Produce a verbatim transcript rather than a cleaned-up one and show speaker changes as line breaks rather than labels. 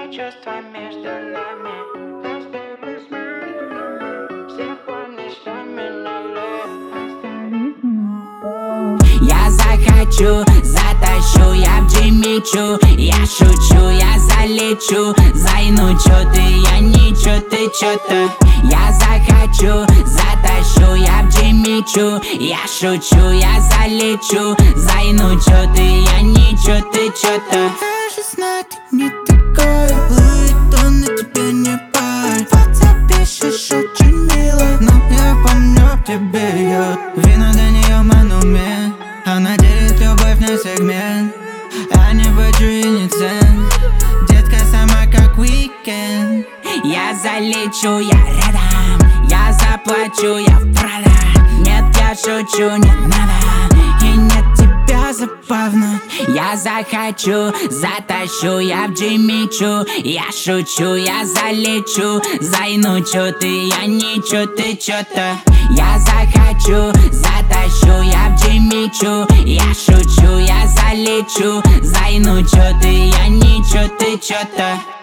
чувства между нами. Все помнишь, что меня
Я захочу, затащу, я в Джимми Чу. Я шучу, я залечу, зайну, чё ты, я ничего, ты чё-то. Я захочу, затащу, я в Джимми Чу. Я шучу, я залечу, зайну, чё ты, я ничего, ты чё-то.
Даже знать ты не такая, Луитон на тебе не пар. Вот запишешь очень мило, но я помню, тебе бьет. Вино для нее монумент, она делит любовь на сегмент. Я не бачу и не цен, детка сама как уикенд.
Я залечу, я рядом, я заплачу, я в Прада. Нет, я шучу, не надо, и нет тебя забавно. Я захочу, затащу, я в Джимми Чу. Я шучу, я залечу, зайну, чё ты, я ничего, ты чё-то. Я захочу, затащу, я в Джимми Чу. Я шучу, я залечу, зайну, чё ты, я ничего, ты чё-то.